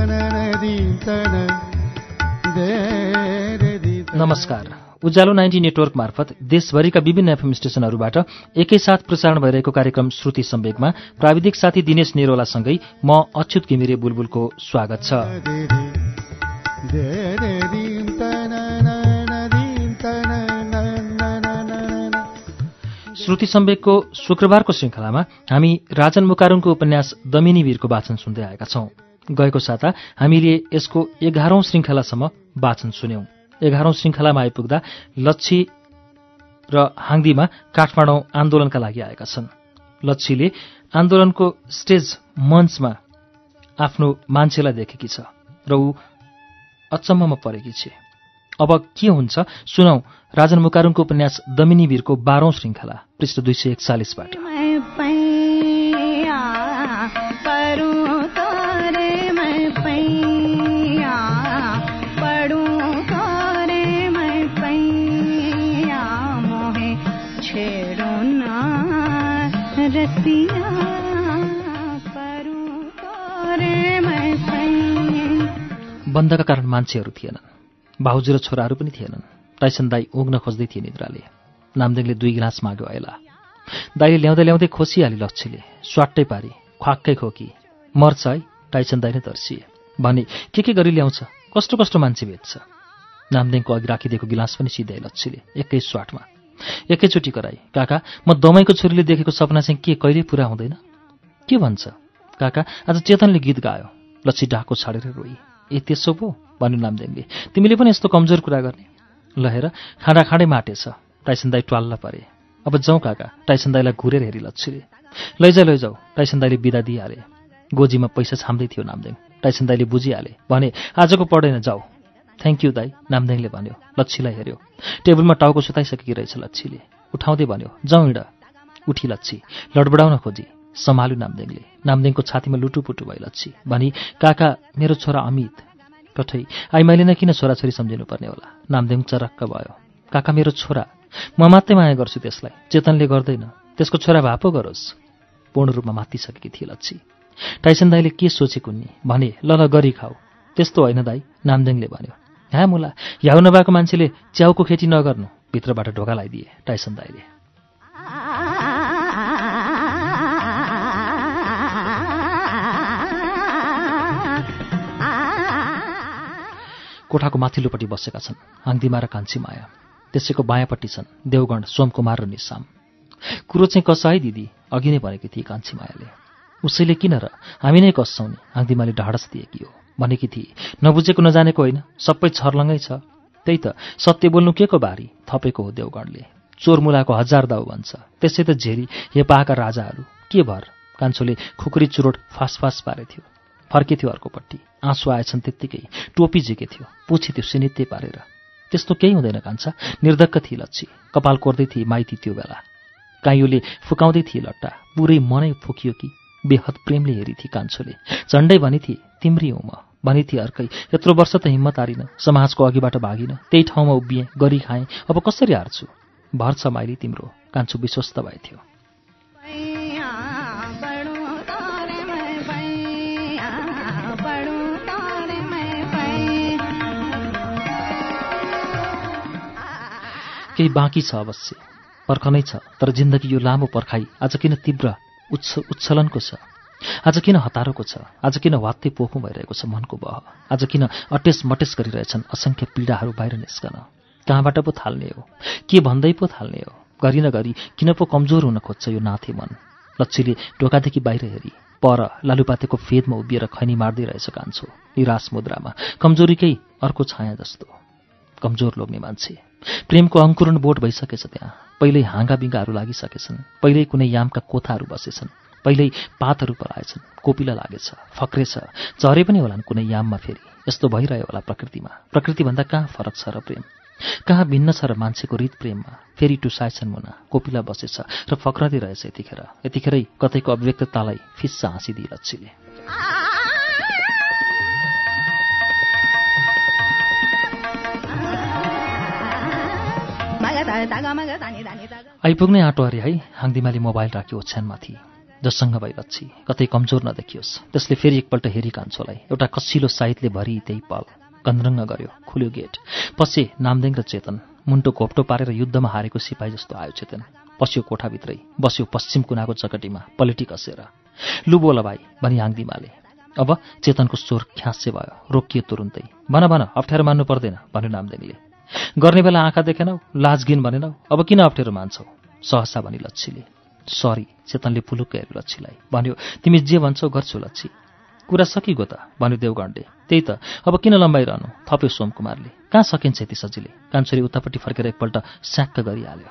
नमस्कार। उज्यालो 90 नेटवर्क मार्फत देशभरिका विभिन्न एफएम स्टेशनहरूबाट एकैसाथ प्रसारण भइरहेको कार्यक्रम श्रुति सम्वेकमा प्राविधिक साथी दिनेश निरोलासँगै म अच्युत घिमिरे बुलबुलको स्वागत छ। श्रुति सम्वेकको शुक्रबारको श्रृङ्खलामा हामी राजन मुकारुङको उपन्यास दमिनी वीरको वाचन सुन्दै आएका छौं। गएको साता हामीले यसको 11औं श्रृङ्खलासम्म वाचन सुन्यौं। 11औं श्रृङ्खलामा आइपुग्दा लच्छी र हाङदीमा काठमाडौँ आन्दोलनका लागि आएका छन्। लच्छीले आन्दोलनको स्टेज मञ्चमा आफ्नो मान्छेलाई देखेकी छ र ऊ अचम्ममा परेकी छ। अब के हुन्छ सुनौ राजन मुकारुङको उपन्यास दमिनी वीरको 12औं श्रृङ्खला पृष्ठ 241बाट। बन्दका कारण मान्छेहरू थिएनन्, भाउजू र छोराहरू पनि थिएनन्। टाइसन दाई उग्न खोज्दै थिए निद्राले। नामदेङले 2 गिलास माग्यो आइला। दाईले ल्याउँदै ल्याउँदै खोसिहाली लच्छीले, स्वाट्टै पारी ख्वाक्कै खोकी। मर्छ है? टाइसन दाई नै तर्सिए। भने के गरी ल्याउँछ, कस्तो कस्तो मान्छे भेट्छ। नामदेङको अघि राखिदिएको गिलास पनि सिधाए लच्छीले एकै स्वाटमा। एकैचोटि कराई, काका म दमाईको छोरीले देखेको सपना चाहिँ के कहिले पुरा हुँदैन? के भन्छ? काका आज चेतनले गीत गायो। लच्छी डाको छाडेर रोई। ए त्यसो पो भन्यो नामदेङले, तिमीले पनि यस्तो कमजोर कुरा गर्ने? ल हेर खाँडा खाँडै माटेछ। टाइसन दाई ट्वाल्ल परे। अब जाउँ काका, टाइसन दाईलाई घुरेर हेरी लच्छीले। लैजाऊ। टाइसन दाईले बिदा दिइहाले। गोजीमा पैसा छाम्दै थियो नामदेङ। टाइसन दाईले बुझिहाले। भने आजको पर्दैन, जाऊ। थ्याङ्क यू दाई, नामदेङले भन्यो। लच्छीलाई हेऱ्यो। टेबलमा टाउको सुताइसकेकी रहेछ लच्छीले। उठाउँदै भन्यो, जाउँ हिँड। उठी लच्छी लडबडाउन खोजी। सम्हाल्यो नामदेङले। नामदेङको छातीमा लुटुपुटु भए लच्छी। भनी, काका मेरो छोरा अमित। कठै आई मैले नै किन छोराछोरी सम्झिनु पर्ने होला? नामदेङ चरक्क भयो। काका मेरो छोरा, म मात्रै माया गर्छु त्यसलाई, चेतनले गर्दैन। त्यसको छोरा भापो गरोस्। पूर्ण रूपमा मातिसकेकी थिए लच्छी। टाइसन दाईले के सोचेको नि? भने ल गरी खाऊ। त्यस्तो होइन दाई, नामदेङले भन्यो। हाँ मुला, याउ नभएको मान्छेले च्याउको खेती नगर्नु। भित्रबाट ढोका लगाइदिए टाइसन दाईले। कोठाको माथिल्लोपट्टि बसेका छन् हाङदीमा र कान्छी माया। त्यसैको बायाँपट्टि छन् देवगण, सोमकुमार र निसाम। कुरो चाहिँ कस है दिदी, अघि नै भनेकी थिए कान्छी मायाले। उसैले किन र, हामी नै कस्छौँ नि, हाङदीमाले ढाडस दिएकी हो। भनेकी थिए नबुझेको नजानेको होइन, सबै छर्लङ्गै छ। त्यही त सत्य बोल्नु के को बारी, थपेको हो देवगणले। चोर मुलाको 1000 दाउ भन्छ, त्यसै त झेरी हेपाका राजाहरू के भर। कान्छोले खुकुरी चुरोट फासफास पारेथ्यो। फर्केथ्यो अर्कोपट्टि। आँसु आएछन् त्यत्तिकै। टोपी झिकेथ्यो, पुछिथ्यो सिनित्ते पारेर। त्यस्तो केही हुँदैन कान्छा, निर्धक्क थिए लच्छी। कपाल कोर्दै थिए माइती त्यो बेला। काइयोले फुकाउँदै थिए लट्टा। पुरै मनै फुकियो कि? बेहद प्रेमले हेरी थिए कान्छोले। झन्डै भनी थिए तिम्री हुँ म। भनी थिए अर्कै, यत्रो वर्ष त हिम्मत हारिन, समाजको अघिबाट भागिन, त्यही ठाउँमा उभिएँ, गरी खाएँ, अब कसरी हार्छु? भर्छ माइली तिम्रो। कान्छो विश्वस्त भएथ्यो। केही बाँकी छ अवश्य, पर्खनै छ। तर जिन्दगी यो लामो पर्खाइ आज किन तीव्र उच्छलनको छ? आज किन हतारोको छ? आज किन वात्तै पोखौँ भइरहेको छ मनको बह? आज किन अटेस मटेस गरिरहेछन् असंख्य पीडाहरू बाहिर निस्कन? कहाँबाट पो थाल्ने हो? के भन्दै पो थाल्ने हो? गरी नगरी किन पो कमजोर हुन खोज्छ यो नाथे मन? लच्छीले ढोकादेखि बाहिर हेरी। पर लालुपातेको फेदमा उभिएर खैनी मार्दै रहेछ कान्छो, निराश मुद्रामा, कमजोरीकै अर्को छाया जस्तो। कमजोर लोग्ने मान्छे। प्रेमको अंकुरण बोट भइसकेछ त्यहाँ। पहिल्यै हाँगाबिङ्गाहरू लागिसकेछन्, पहिल्यै कुनै यामका कोथाहरू बसेछन्, पहिल्यै पातहरू पलाएछन्, कोपिला लागेछ, फक्रेछ, झरे पनि होलान् कुनै याममा फेरि। यस्तो भइरह्यो होला प्रकृतिमा। प्रकृतिभन्दा कहाँ फरक छ र प्रेम? कहाँ भिन्न छ र मान्छेको रित प्रेममा? फेरि टुसाएछन् मुना, कोपिला बसेछ र फक्रँदै रहेछ यतिखेर। यतिखेरै कतैको अभिव्यक्ततालाई फिस्सा हाँसिदिए लच्छीले। आइपुग्नै आँटो अरे है। हाङदीमाले मोबाइल राख्यो ओछ्यानमाथि। जसँग भई लच्छी कतै कमजोर नदेखियोस्। त्यसले फेरि एकपल्ट हेरी कान्छोलाई। एउटा कसिलो साइतले भरि त्यही पल कन्द्रङ्ग गर्यो। खुल्यो गेट। पसे नामदेङ र चेतन। मुन्टो घोप्टो पारेर युद्धमा हारेको सिपाही जस्तो आयो चेतन। पस्यो कोठाभित्रै। बस्यो पश्चिम कुनाको चकटीमा पलेटी कसेर। लु बोल भाइ भनी आङदिमाले। अब चेतनको स्वर ख्याँसे भयो। रोकियो तुरुन्तै। भन भन, अप्ठ्यारो मान्नु पर्दैन भन्यो नामदेङले। गर्ने बेला आँखा देखेनौ, लाजगिन भनेनौ, अब किन अप्ठ्यारो मान्छौ? सहसा भनी लच्छीले। सरी, चेतनले पुलुक्क हेऱ्यो लच्छीलाई। भन्यो, तिमी जे भन्छौ गर्छु लच्छी। कुरा सकिगयो त भन्यो देवगण्डे। त्यही त, अब किन लम्बाइरहनु? थप्यो सोमकुमारले। कहाँ सकिन्छ यति सजिलै? कान्छोरी उतापट्टि फर्केर एकपल्ट स्याक्क गरिहाल्यो।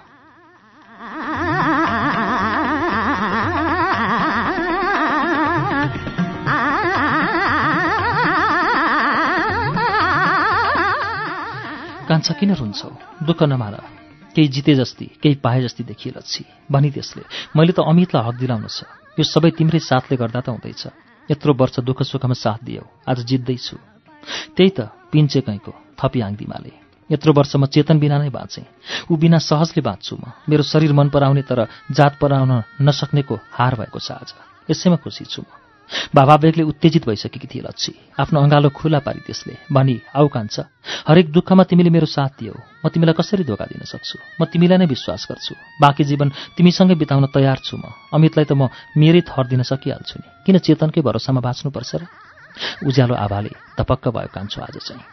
कान्छा किन रुन्छौ? दुःख नमान। केही जिते जस्ती, केही पाए जस्ती देखिए लच्छी। भनी त्यसले, मैले त अमितलाई हक दिलाउनु छ। यो सबै तिम्रै साथले गर्दा त हुँदैछ। यत्रो वर्ष दुःख सुखमा साथ दियौ, आज जित्दैछु। त्यही त, पिन्छे कैको, थपी आङदिमाले। यत्रो वर्ष म चेतन बिना नै बाँचेँ। ऊ बिना सहजले बाँच्छु म। मेरो शरीर मन पराउने तर जात पराउन नसक्नेको हार भएको छ आज। यसैमा खुसी छु म। भावावेगले उत्तेजित भइसकेकी थिए लच्छी। आफ्नो अँगालो खुला पारी त्यसले भनी, आऊ कान्छा, हरेक दुःखमा तिमीले मेरो साथ दियौ। म तिमीलाई कसरी धोका दिन सक्छु? म तिमीलाई नै विश्वास गर्छु। बाँकी जीवन तिमीसँगै बिताउन तयार छु म। अमितलाई त म मेरै थर दिन सकिहाल्छु नि। किन चेतनकै भरोसामा बाँच्नुपर्छ र? उज्यालो आभाले धपक्क भयो कान्छो आज चाहिँ।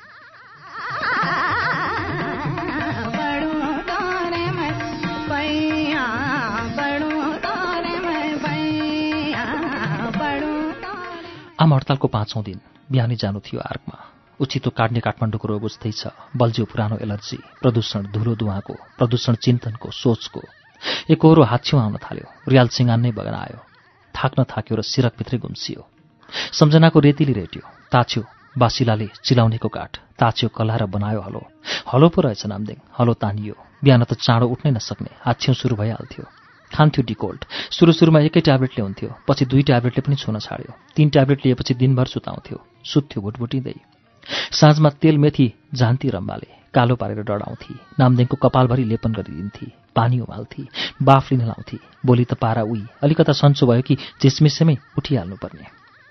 आम हडतालको 5औं दिन। बिहानै जानु थियो आर्कमा। उचितो काट्ने काठमाडौँको रोग उस्तै छ। बल्झ्यो पुरानो एलर्जी, प्रदूषण, धुलो धुवाँको, प्रदूषण चिन्तनको, सोचको। एकहोरो हाच्छिउँ आउन थाल्यो। रियाल सिँगान नै बगनायो। थाक्न थाक्यो र सिरकभित्रै गुम्सियो। सम्झनाको रेतीले रेट्यो। ताछ्यो बासिलाले चिलाउनेको काठ। ताछ्यो कला र बनायो हलो। हलो पो रहेछ नामदेङ। हलो तानियो। बिहान त चाँडो उठ्नै नसक्ने। हाच्छिउँ सुरु भइहाल्थ्यो। खान्थ्यो डिकोल्ड। सुरुमा एकै ट्याब्लेटले हुन्थ्यो। पछि 2 ट्याब्लेटले पनि छुन छाड्यो। 3 ट्याब्लेट लिएपछि दिनभर सुताउँथ्यो। सुत्थ्यो भुटभुटिँदै। साँझमा तेल मेथी जान्ती रम्बाले कालो पारेर डढाउँथी। नामदेङको कपालभरि लेपन गरिदिन्थी। पानी उमाल्थी। बाफ लिन लाउँथी। बोली त पारा उही। अलिकता सन्चो भयो कि झिसमिसेमै उठिहाल्नुपर्ने।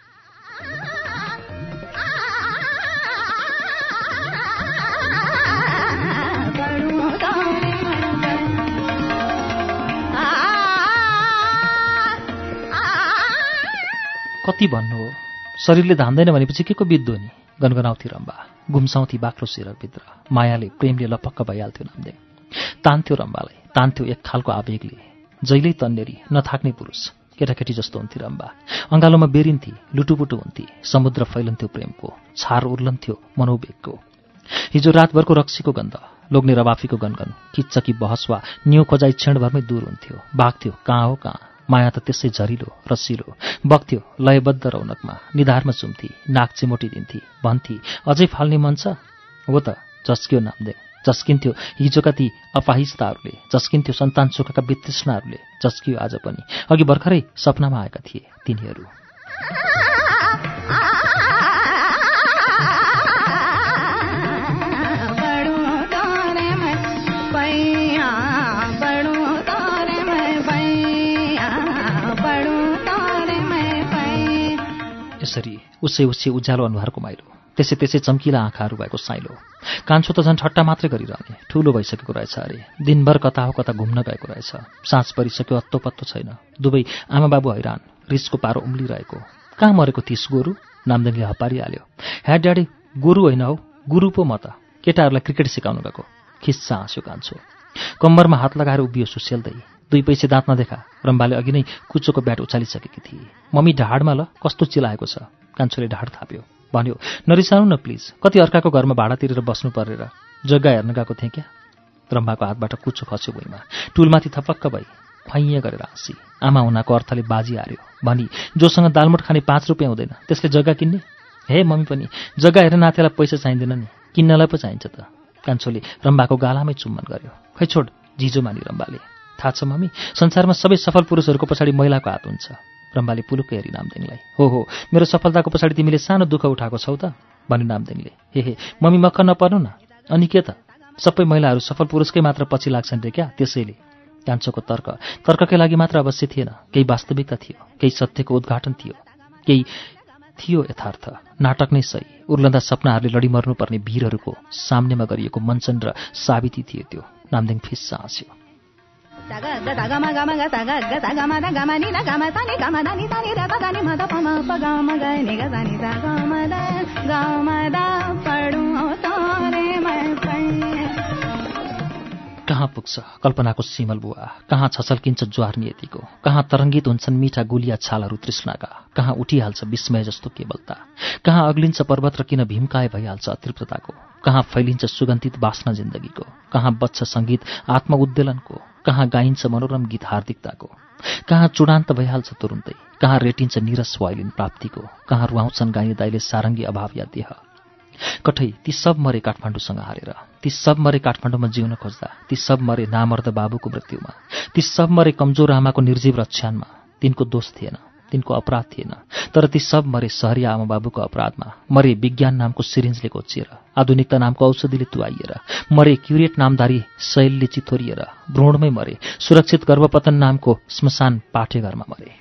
कति भन्नु हो? शरीरले धान्दैन भनेपछि के को बित्दो नि? गनगनाउँथी रम्बा। गुम्साउँथी बाक्लो सिरकभित्र। मायाले, प्रेमले लपक्क भइहाल्थ्यो नामदेङ। तान्थ्यो रम्बालाई। तान्थ्यो एक खालको आवेगले। जहिल्यै तन्नेरी, नथाक्ने पुरुष। केटाकेटी जस्तो हुन्थी रम्बा। अँगालोमा बेरिन्थी। लुटुपुटु हुन्थी। समुद्र फैलन्थ्यो प्रेमको। छार उर्लन्थ्यो मनोवेगको। हिजो रातभरको रक्सीको गन्ध, लोग्ने रबाफीको गनगन, किच्चकी बहस वा न्यू खोजाइ क्षणभरमै दूर हुन्थ्यो। बाघ्थ्यो कहाँ हो कहाँ। माया त त्यसै झरिलो, रसिलो। बग्थ्यो लयबद्ध रौनकमा। निधारमा चुम्थी। नाक चिमोटी दिन्थी। भन्थी, अझै फाल्ने मन छ? हो त, झस्कियो नामदेङ। झस्किन्थ्यो हिजोका ती अपाहिजताहरूले। झस्किन्थ्यो सन्तान सुखका वितृष्णाहरूले। झस्कियो आज पनि। अघि भर्खरै सपनामा आएका थिए तिनीहरू। यसरी उसै उज्यालो अनुहारको माइलो। त्यसै चम्किला आँखाहरू भएको साइलो। कान्छो त झन् ठट्टा मात्रै गरिरहने। ठुलो भइसकेको रहेछ अरे। दिनभर कता हो कता घुम्न गएको रहेछ। साँझ परिसक्यो, अत्तो पत्तो छैन। दुवै आमा बाबु हैरान। रिसको पारो उम्लिरहेको। कहाँ मरेको थिइस् गोरु? नामदेङले हपारिहाल्यो। ह्या ड्याडी, गोरु होइन हौ, गुरु पो म त। केटाहरूलाई क्रिकेट सिकाउनु गएको। खिस्सा हाँस्यो कान्छो। कम्मरमा हात लगाएर उभियो सुसेल्दै। 2 पैसे दाँत नदेखा। रम्बाले अघि नै कुचोको ब्याट उचालिसकेकी थिए। मम्मी ढाडमा ल कस्तो चिलाएको छ? कान्छोले ढाड थाप्यो। भन्यो, नरिसाउनु न प्लिज। कति अर्काको घरमा भाडा तिरेर बस्नु परेर जग्गा हेर्न गएको थिएँ क्या? रम्बाको हातबाट कुचो खस्यो भुइँमा। टुलमाथि थपक्क भई खुवाइँ गरेर हाँसी। आमा हुनाको अर्थले बाजी हार्यो। भनी, जोसँग दालमोट खाने 5 रुपियाँ हुँदैन त्यसले जग्गा किन्ने? हे मम्मी पनि, जग्गा हेरेर नातेलाई पैसा चाहिँदैन नि, किन्नलाई पो चाहिन्छ त। कान्छोले रम्बाको गालामै चुम्बन गर्यो। खै छोड, जिजो मानी रम्बाले। थाहा छ मम्मी, संसारमा सबै सफल पुरुषहरूको पछाडि महिलाको हात हुन्छ। रम्बाले पुलुक्क हेरी नामदेङलाई। हो, मेरो सफलताको पछाडि तिमीले सानो दुःख उठाएको छौ त? भन्यो नामदेङले। हे मम्मी मक्ख नपर्नु न। अनि के त, सबै महिलाहरू सफल पुरुषकै मात्र पछि लाग्छन् रे क्या? त्यसैले कान्छोको तर्ककै लागि मात्र अवश्य थिएन, केही वास्तविकता थियो, केही सत्यको उद्घाटन थियो, केही थियो यथार्थ। नाटक नै सही, उर्लँदा सपनाहरूले लडिमर्नुपर्ने वीरहरूको सामनेमा गरिएको मञ्चन र साबिती थियो त्यो। नामदेङ फिस्सा हाँस्यो। कहाँ पुग्छ कल्पनाको सिमल बुवा, कहाँ छचल्किन्छ ज्वार नियतिको, कहाँ तरङ्गित हुन्छन् मिठा गुलिया छालहरू तृष्णाका, कहाँ उठिहाल्छ विस्मय जस्तो केवलता, कहाँ अग्लिन्छ पर्वत र किन भीमकाय भइहाल्छ अतृप्तताको, कहाँ फैलिन्छ सुगन्धित बास्ना जिन्दगीको, कहाँ बज्छ सङ्गीत आत्मउद्वेलनको, कहाँ गाइन्छ मनोरम गीत हार्दिकताको, कहाँ चुडान्त भइहाल्छ तुरुन्तै, कहाँ रेटिन्छ निरस वाइलिन प्राप्तिको, कहाँ रुवाउँछन् गाइने दाइले सारङ्गी अभाव या देह। कठै ती सब मरे काठमाडौँसँग हारेर, ती सब मरे काठमाडौँमा जिउन खोज्दा, ती सब मरे नामर्द बाबुको मृत्युमा, ती सब मरे कमजोर आमाको निर्जीव रक्षानमा। तिनको दोष थिएन, तिनको अपराध थिएन, तर ती सब मरे सहरिया आमा बाबुको अपराधमा। मरे विज्ञान नामको सिरिन्जले कोचिएर, आधुनिकता नामको औषधिले तुवाइएर, मरे क्युरेट नामधारी शैलले चिथोरिएर, भ्रूणमै मरे, सुरक्षित गर्भपतन नामको श्मशान पाठेघरमा मरे।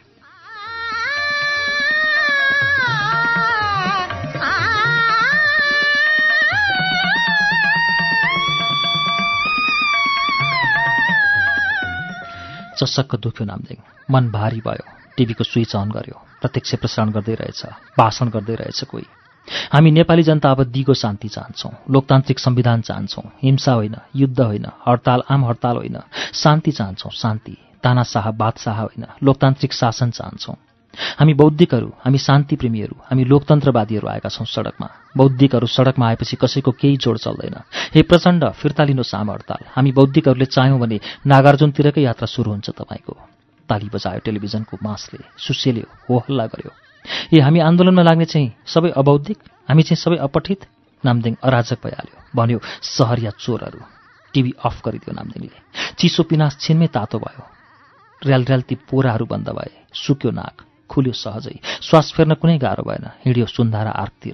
चसक्क दुख्यो नामदेङ, मन भारी भयो। टिभीको स्विच अन गर्यो, प्रत्यक्ष प्रसारण गर्दै रहेछ, भाषण गर्दै रहेछ कोही। हामी नेपाली जनता अब दिगो शान्ति चाहन्छौँ, लोकतान्त्रिक संविधान चाहन्छौँ, हिंसा होइन, युद्ध होइन, हडताल आम हडताल होइन, शान्ति चाहन्छौँ, शान्ति, तानाशाह बादशाह होइन, लोकतान्त्रिक शासन चाहन्छौँ। हामी बौद्धिकहरू, हामी शान्ति प्रेमीहरू, हामी लोकतन्त्रवादीहरू आएका छौँ सडकमा। बौद्धिकहरू सडकमा आएपछि कसैको केही जोड चल्दैन। हे प्रचण्ड, फिर्ता लिनुहोस् आम हडताल। हामी बौद्धिकहरूले चाह्यौँ भने नागार्जुनतिरकै यात्रा सुरु हुन्छ तपाईँको। ताली बजायो टेलिभिजनको मासले, सुसेल्यो, हो हल्ला गर्यो। ए हामी आन्दोलनमा लाग्ने चाहिँ सबै अबौद्धिक, हामी चाहिँ सबै अपठित। नामदेङ अराजक भइहाल्यो, भन्यो सहरिया चोरहरू। टिभी अफ गरिदियो नामदेङले। चिसो पिनास छिनमै तातो भयो। र्याल र्याल ती पोराहरू बन्द भए, सुक्यो नाक, खुल्यो सहजै, श्वास फेर्न कुनै गाह्रो भएन। हिँड्यो सुन्धारा आर्कतिर।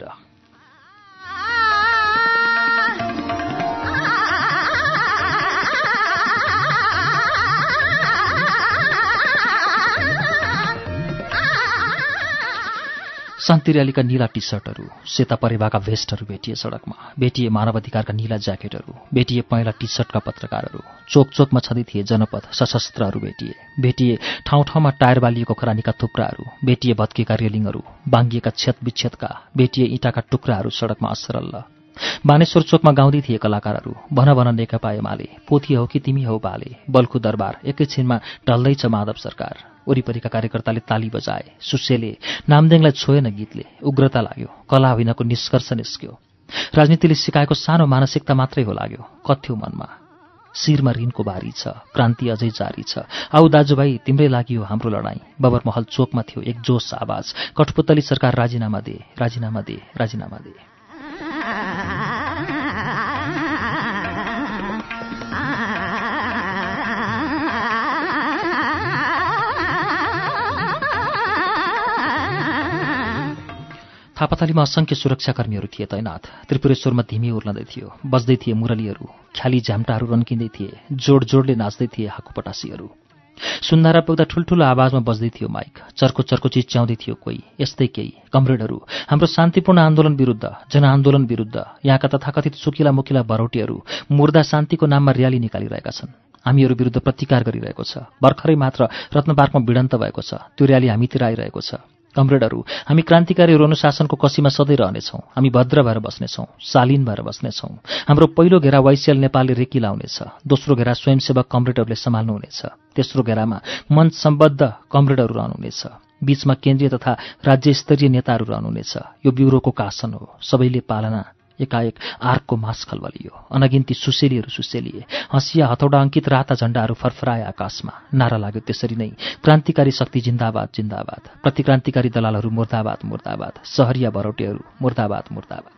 शान्ति र्यालीका नीला टी सर्टहरू, सेता परेवाका भेस्टहरू भेटिए सडकमा। भेटिए मानवाधिकारका नीला ज्याकेटहरू, भेटिए पहेँला टी सर्टका पत्रकारहरू। चोक चोकमा छँदै थिए जनपद सशस्त्रहरू भेटिए। भेटिए ठाउँ ठाउँमा टायर बालिएको खरानीका थुप्राहरू। भेटिए भत्केका रेलिङहरू, बाङ्गिएका छेत विच्छेदका। भेटिए इँटाका टुक्राहरू सडकमा असरल्ल। बानेश्वर चोकमा गाउँदै थिए कलाकारहरू। भन भन नेकपा एमाले, पोथी हौ कि तिमी हौ बाले, बल्खु दरबार, एकैछिनमा ढल्दैछ माधव सरकार। वरिपरिका कार्यकर्ताले ताली बजाए, सुसेले। नामदेङलाई छोएन गीतले, उग्रता लाग्यो, कला होइनको निष्कर्ष निस्क्यो। राजनीतिले सिकाएको सानो मानसिकता मात्रै हो लाग्यो, कथ्यो मनमा। शिरमा ऋणको बारी छ, क्रान्ति अझै जारी छ। आऊ दाजुभाइ, तिम्रै लागि हो हाम्रो लडाईँ। बबरमहल चोकमा थियो एक जोस आवाज, कठपुतली सरकार राजीनामा दे, राजीनामा दे, राजीनामा दे। थापाथलीमा असङ्ख्य सुरक्षाकर्मीहरू थिए तैनाथ। त्रिपुरेश्वरमा धिमी उर्लँदै थियो, बज्दै थिए मुरलीहरू, ख्याली झ्याम्टाहरू रन्किँदै थिए, जोड जोडले नाच्दै थिए हाकुपटासीहरू। सुन्धारा पुग्दा ठुल्ठुलो आवाजमा बज्दै थियो माइक, चर्को चर्को चिच्याउँदै थियो कोही। यस्तै केही कमरेडहरू, हाम्रो शान्तिपूर्ण आन्दोलन विरुद्ध, जनआन्दोलन विरुद्ध। यहाँका तथाकथित सुकिला मुकिला भरौटीहरू मुर्दा शान्तिको नाममा र्याली निकालिरहेका छन्। हामीहरू विरुद्ध प्रतिकार गरिरहेको छ। भर्खरै मात्र रत्नपार्कमा भिडन्त भएको छ, त्यो र्याली हामीतिर आइरहेको छ। कमरेडहरू, हामी क्रान्तिकारीहरू अनुशासनको कसीमा सधैँ रहनेछौँ। हामी भद्र भएर बस्नेछौँ, शालीन भएर बस्नेछौँ। हाम्रो पहिलो घेरा वाइसिएल नेपालले रेकी लाउनेछ, दोस्रो घेरा स्वयंसेवक कमरेडहरूले सम्हाल्नुहुनेछ, तेस्रो घेरामा मञ्च सम्बद्ध कमरेडहरू रहनुहुनेछ, बीचमा केन्द्रीय तथा राज्य स्तरीय नेताहरू रहनुहुनेछ। यो ब्युरोको शासन हो, सबैले पालना। एकाएक आर्कको मास खलबलियो, अनगिन्ती सुसेलीहरू सुसेलिए, हँसिया हथौडा अङ्कित राता झण्डाहरू फरफराए आकाशमा। नारा लाग्यो त्यसरी नै, क्रान्तिकारी शक्ति जिन्दाबाद जिन्दाबाद, प्रतिक्रान्तिकारी दलालहरू मुर्दाबाद मुर्दाबाद, सहरिया भरौटेहरू मुर्दाबाद मुर्दाबाद।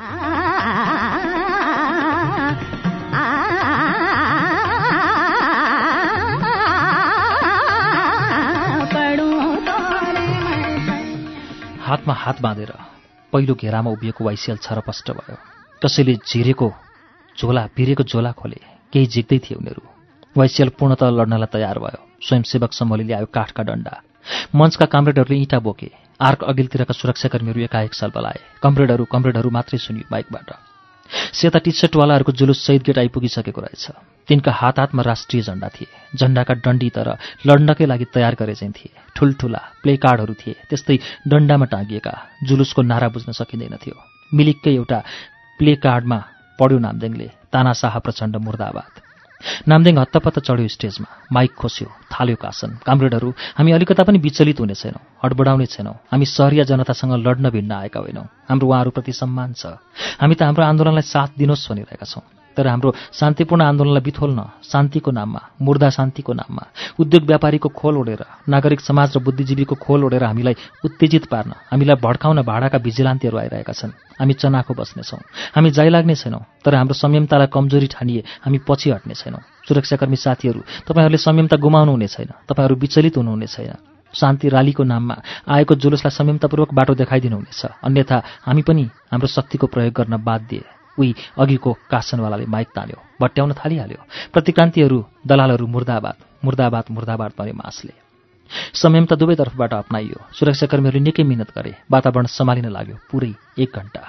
हातमा हात बाँधेर पहिलो घेरामा उभिएको वाइसिएल छरपष्ट भयो। कसैले झिरेको झोला पिरेको झोला खोले, केही झिक्दै थिए उनीहरू। वाइसिएल पूर्णतः लड्नलाई तयार भयो। स्वयंसेवक समूहले ल्यायो काठका डण्डा। मञ्चका कमरेडहरूले इँटा बोके। आर्क अघिल्तिरका सुरक्षाकर्मीहरू एकाएक सल्बलाए। कमरेडहरू मात्रै सुनियो माइकबाट। सेता टी सर्टवालाहरूको जुलुस शहीद गेट आइपुगिसकेको रहेछ। तिनका हातमा राष्ट्रिय झण्डा थिए। झण्डाका डन्डी तर लड्नकै लागि तयार गरे चाहिँ थिए। ठुल्ठुला प्ले कार्डहरू थिए, त्यस्तै डण्डामा टाँगिएका। जुलुसको नारा बुझ्न सकिँदैन थियो। मिलिक्कै एउटा प्ले कार्डमा पढ्यो नामदेङले, तानाशाह प्रचण्ड मुर्दाबाद। नामदेङ हत्तपत्त चढ्यो स्टेजमा। माइक खोस्यो, थाल्यो कासन। कामरेडहरू, हामी अलिकता पनि विचलित हुने छैनौँ, हडबडाउने छैनौँ। हामी सहरिया जनतासँग लड्न भिड्न आएका होइनौँ। हाम्रो उहाँहरूप्रति सम्मान छ। हामी त हाम्रो आन्दोलनलाई साथ दिनुहोस् भनिरहेका छौँ। तर हाम्रो शान्तिपूर्ण आन्दोलनलाई बिथोल्न, शान्तिको नाममा, मुर्दा शान्तिको नाममा, उद्योग व्यापारीको खोल ओढेर, नागरिक समाज र बुद्धिजीवीको खोल ओढेर हामीलाई उत्तेजित पार्न, हामीलाई भड्काउन भाडाका भिजिलान्तीहरू आइरहेका छन्। हामी चनाखो बस्नेछौँ। हामी जाइ लाग्ने छैनौँ। तर हाम्रो संयमतालाई कमजोरी ठानिए हामी पछि हट्ने छैनौँ। सुरक्षाकर्मी साथीहरू, तपाईँहरूले संयमता गुमाउनु हुने छैन। तपाईँहरू विचलित हुनुहुने छैन। शान्ति रैलीको नाममा आएको जुलुसलाई संयमतापूर्वक बाटो देखाइदिनुहुनेछ। अन्यथा हामी पनि हाम्रो शक्तिको प्रयोग गर्न बाध्य। उही अघिको कासनवालाले माइक तान्यो, भट्याउन थालिहाल्यो। प्रतिक्रान्तिहरू, दलालहरू मुर्दाबाद, मुर्दाबाद, मुर्दाबाद भने मासले। संयमता दुवै तर्फबाट अपनाइयो। सुरक्षाकर्मीहरूले निकै मिहिनेत गरे। वातावरण सम्हालिन लाग्यो। पुरै 1 घण्टा।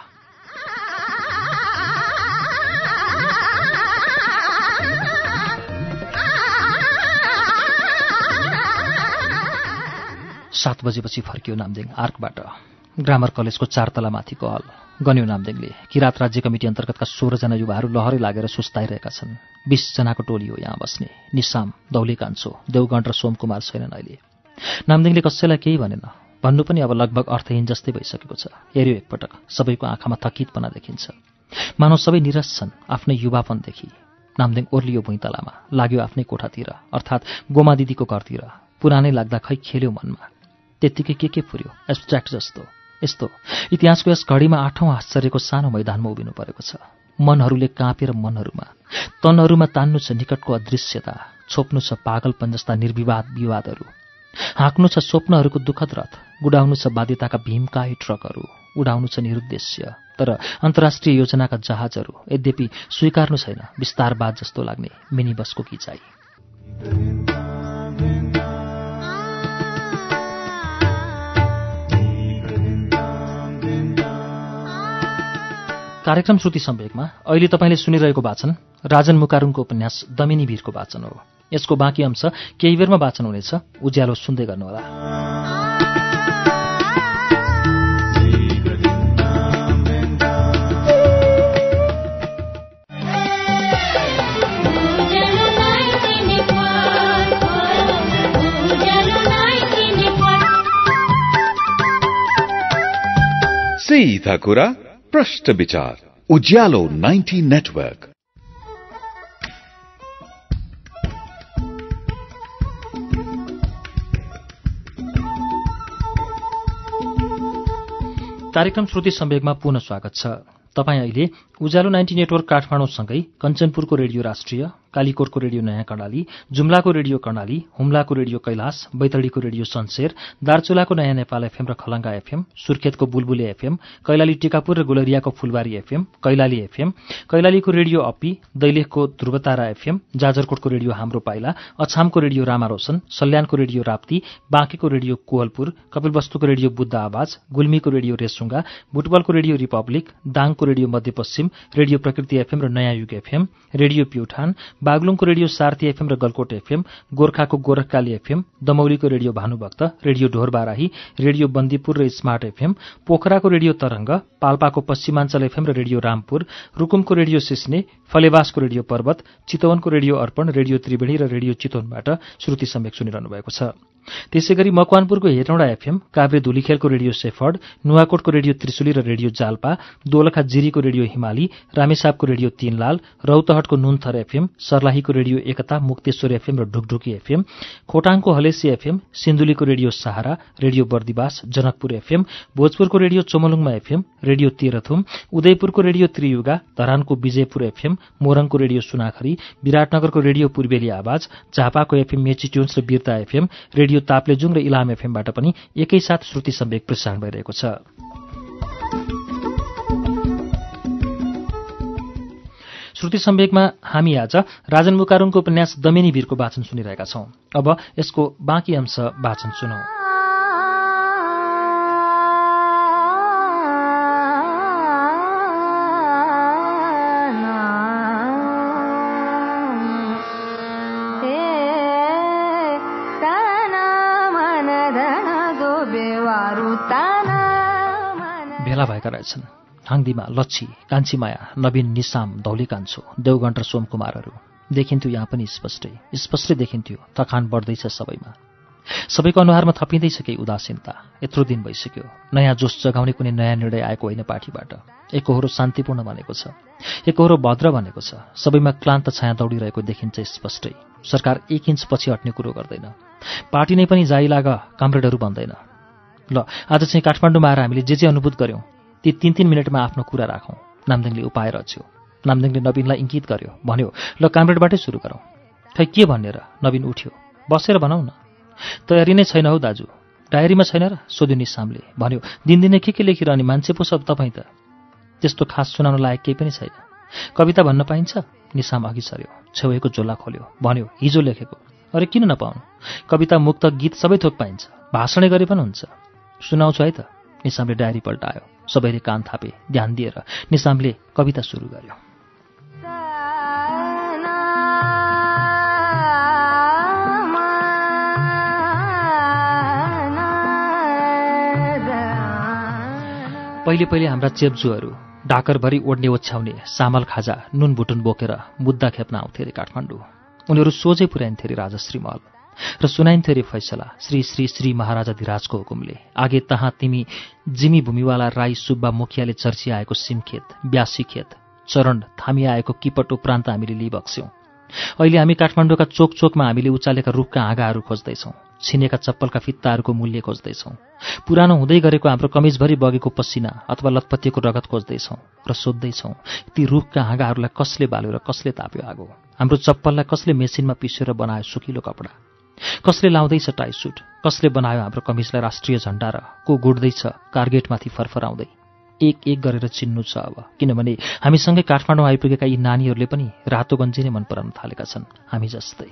सात बजेपछि फर्कियो नामदेङ आर्कबाट। ग्रामर कलेजको 4 तला माथिको हल गन्यो नामदेङले। किरात राज्य कमिटी अन्तर्गतका 16 जना युवाहरू लहरै लागेर सुस्ताइरहेका छन्। 20 जनाको टोली हो यहाँ बस्ने। निसाम, दौले कान्छो, देवगण र सोमकुमार छैनन् अहिले। नामदेङले कसैलाई केही भनेन। भन्नु पनि अब लगभग अर्थहीन जस्तै भइसकेको छ। हेऱ्यो एकपटक, सबैको आँखामा थकितपना देखिन्छ। मानव सबै निरस छन् आफ्नै युवापनदेखि। नामदेङ ओर्लियो भुइँतलामा, लाग्यो आफ्नै कोठातिर, अर्थात् गोमा दिदीको घरतिर। पुरानै लाग्दा खै खेल्यो मनमा। त्यत्तिकै के पुर्यो, एब्स्ट्र्याक्ट जस्तो। यस्तो इतिहासको यस घडीमा 8औं आश्चर्यको सानो मैदानमा उभिनु परेको छ। मनहरूले काँपेर मनहरूमा, तनहरूमा तान्नु छ निकटको अदृश्यता। छोप्नु छ पागलपन जस्ता निर्विवाद विवादहरू। हाँक्नु छ स्वप्नहरूको दुःखद रथ। गुडाउनु छ बाध्यताका भीमकाही ट्रकहरू। उडाउनु छ निरुद्देश्य तर अन्तर्राष्ट्रिय योजनाका जहाजहरू। यद्यपि स्वीकार्नु छैन विस्तारवाद जस्तो लाग्ने मिनी बसको किचाइ। कार्यक्रम श्रुति सम्वेकमा अहिले तपाईँले सुनिरहेको वाचन राजन मुकारुङको उपन्यास दमिनी वीरको वाचन हो। यसको बाँकी अंश केही बेरमा वाचन हुनेछ। उज्यालो सुन्दै गर्नुहोला। सीधा कुरा प्रश्न विचार उज्यालो 90 नेटवर्क। कार्यक्रम श्रुति सम्वेकमा पुनः स्वागत छ। तपाईँ अहिले उज्यालो 90 नेटवर्क काठमाडौँसँगै कञ्चनपुरको रेडियो राष्ट्रिय, कालीकोटको रेडियो नयाँ कर्णाली, जुम्लाको रेडियो कर्णाली, हुम्लाको रेडियो कैलाश, बैतडीको रेडियो सन्सेर, दार्चुलाको नयाँ नेपाल एफएम र खलङ्गा एफएम, सुर्खेतको बुलबुले एफएम, कैलाली टिकापुर र गुलरियाको फुलबारी एफएम, कैलाली एफएम, कैलालीको रेडियो अपी, दैलेखको ध्रुवतारा एफएम, जाजरकोटको रेडियो हाम्रो पाइला, अछामको रेडियो रामारोशन, सल्यानको रेडियो राप्ती, बाँकेको रेडियो कोहलपुर, कपिलवस्तुको रेडियो बुद्ध आवाज, गुल्मीको रेडियो रेसुङ्गा, बुटबलको रेडियो रिपब्लिक, दाङको radio Madhyapashchim, radio Prakriti FM र नयाँ युग एफएम, रेडियो प्युठान, बागलुङको रेडियो सार्थी एफएम र गलकोट एफएम, गोर्खाको गोरखकाली एफएम, दमौलीको radio Bhanubhakta, radio Dhorbarahi, radio Bandipur र स्मार्ट एफएम, पोखराको रेडियो तरंग, पाल्पाको पश्चिमाञ्चल एफएम र रेडियो रामपुर, रुकुमको रेडियो सिस्ने, फलेवासको रेडियो पर्वत, चितवनको रेडियो अर्पण, रेडियो त्रिवेणी र रेडियो चितवनबाट श्रुति सम्वेक सुनिरहनु भएको छ। त्यसैगरी मकवानपुरको हेटौँडा एफएम, काभ्रे धुलीखेलको रेडियो सेफर्ड, नुवाकोटको रेडियो त्रिशुली र रेडियो जाल्पा, दोलखा जिरीको रेडियो हिमाली, रामेसापको रेडियो तीनलाल, रौतहटको नुनथर एफएम, सर्लाहीको रेडियो एकता, मुक्तेश्वर एफएम र ढुकढुकी एफएम, खोटाङको हलेसी एफएम, सिन्धुलीको radio Sahara, radio Bardibas, Janakpur FM, भोजपुरको रेडियो चोमलुङमा एफएम, रेडियो तेह्रथुम, उदयपुरको रेडियो त्रियुगा, धरानको विजयपुर एफएम, मोरङको रेडियो सुनाखरी, विराटनगरको रेडियो पूर्वेली आवाज, झापाको एफएम मेची ट्युन्स र बिर्ता एफएम, रेडियो ताप्लेजुङ र इलाम एफएमबाट पनि एकैसाथ श्रुति सम्वेक प्रसारण भइरहेको छ। श्रुति सम्वेकमा हामी आज राजन मुकारुङको उपन्यास दमेनी वीरको वाचन सुनिरहेका छौं। अब यसको बाँकी अंश वाचन सुनौं। भेला भएका रहेछन् हाङदीमा लच्छी, कान्छीमाया, नवीन, निसाम, धौली कान्छो, देवगण र सोमकुमारहरू। देखिन्थ्यो यहाँ पनि स्पष्टै देखिन्थ्यो थकान बढ्दैछ सबैमा। सबैको अनुहारमा थपिँदैछ केही उदासीनता। यत्रो दिन भइसक्यो, नयाँ जोस जगाउने कुनै नयाँ निर्णय आएको होइन पार्टीबाट। एकहोरो शान्तिपूर्ण भनेको छ, एकहोरो भद्र भनेको छ। सबैमा क्लान्त छाया दौडिरहेको देखिन्छ स्पष्टै। सरकार 1 इन्च पछि हट्ने कुरो गर्दैन। पार्टी नै पनि जाइ लाग कामरेडहरू भन्दैन। ल आज चाहिँ काठमाडौँमा आएर हामीले जे अनुभूत गर्यौं ती 3-3 मिनटमा आफ्नो कुरा राखौं। नामदेङले उपाय रच्यो। नामदेङले नवीनलाई इङ्गित गर्यो, भन्यो ल कामरेडबाटै सुरु गरौँ। खै के भन्ने र? नवीन उठ्यो। बसेर भनौँ न। तयारी नै छैन हौ दाजु। डायरीमा छैन र? सोध्यो निसामले। भन्यो दिनदिनै के लेखिरहने मान्छे पो सब तपाईँ त। त्यस्तो खास सुनाउन लायक केही पनि छैन। कविता भन्न पाइन्छ? निसाम अघि सर्यो, छेउको झोला खोल्यो, भन्यो हिजो लेखेको। अरे किन नपाउनु? कविता, मुक्त, गीत सबै थोक पाइन्छ। भाषणै गरे पनि हुन्छ। सुनाउँछु है त। निसामले डायरी पल्टायो। सबैले कान थापे। ध्यान दिएर निसामले कविता सुरु गर्यो। पहिले हाम्रा चेप्जुहरू ढाकरभरि ओड्ने ओछ्याउने सामल खाजा नुन भुटुन बोकेर मुद्दा खेप्न आउँथे अरे काठमाडौँ। उनीहरू सोझै पुर्याइन्थे अरे राजश्री महल र सुनाइन्थे अरे फैसला श्री श्री श्री महाराजा धिराजको हुकुमले। आगे तहाँ तिमी जिमी भूमिवाला राई सुब्बा मुखियाले चर्चिआएको सिमखेत, ब्यासी खेत, चरण थामिआएको किपट उपरान्त हामीले लिइबक्स्यौं। अहिले हामी काठमाडौँका चोक चोकमा हामीले उचालेका रुखका हाँगाहरू खोज्दैछौँ। छिनेका चप्पलका फित्ताहरूको मूल्य खोज्दैछौँ। पुरानो हुँदै गरेको हाम्रो कमिजभरि बगेको पसिना अथवा लतपतिएको रगत खोज्दैछौँ र सोध्दैछौँ ती रुखका हाँगाहरूलाई कसले बाल्यो र कसले ताप्यो आगो। हाम्रो चप्पललाई कसले मेसिनमा पिसेर बनायो सुकिलो कपडा। कसले लाउँदैछ टाई सुट। कसले बनायो हाम्रो कमिजलाई राष्ट्रिय झण्डा र को गुड्दैछ कारगेटमाथि फरफराउँदै। एक गरेर चिन्नु छ अब, किनभने हामीसँगै काठमाडौँ आइपुगेका यी नानीहरूले पनि रातो गन्जी नै मन पराउन थालेका छन् हामी जस्तै।